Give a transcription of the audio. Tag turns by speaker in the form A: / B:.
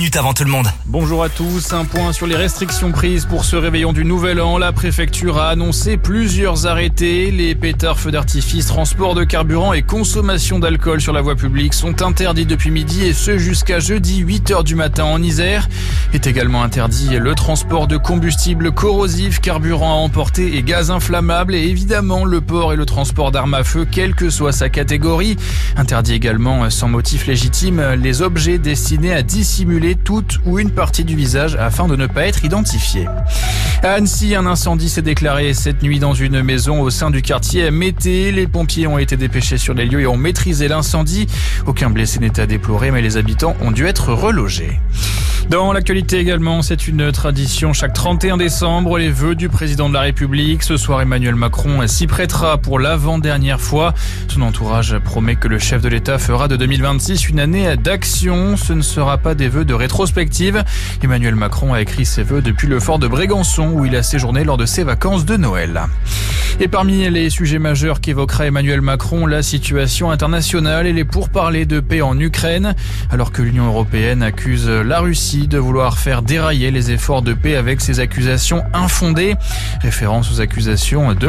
A: minutes avant tout le monde.
B: Bonjour à tous, un point sur les restrictions prises pour ce réveillon du Nouvel An. La préfecture a annoncé plusieurs arrêtés. Les pétards, feux d'artifice, transport de carburant et consommation d'alcool sur la voie publique sont interdits depuis midi et ce jusqu'à jeudi 8h du matin en Isère. Est également interdit le transport de combustibles corrosifs, carburant à emporter et gaz inflammable et évidemment le port et le transport d'armes à feu, quelle que soit sa catégorie. Interdit également sans motif légitime les objets destinés à dissimuler toute ou une partie du visage afin de ne pas être identifiés. À Annecy, un incendie s'est déclaré cette nuit dans une maison au sein du quartier Mété. Les pompiers ont été dépêchés sur les lieux et ont maîtrisé l'incendie. Aucun blessé n'est à déplorer, mais les habitants ont dû être relogés. Dans l'actualité également, c'est une tradition chaque 31 décembre, les vœux du président de la République. Ce soir, Emmanuel Macron s'y prêtera pour l'avant-dernière fois. Son entourage promet que le chef de l'État fera de 2026 une année d'action. Ce ne sera pas des vœux de rétrospective. Emmanuel Macron a écrit ses vœux depuis le fort de Brégançon où il a séjourné lors de ses vacances de Noël. Et parmi les sujets majeurs qu'évoquera Emmanuel Macron, la situation internationale et les pourparlers de paix en Ukraine, alors que l'Union européenne accuse la Russie de vouloir faire dérailler les efforts de paix avec ses accusations infondées. Référence aux accusations de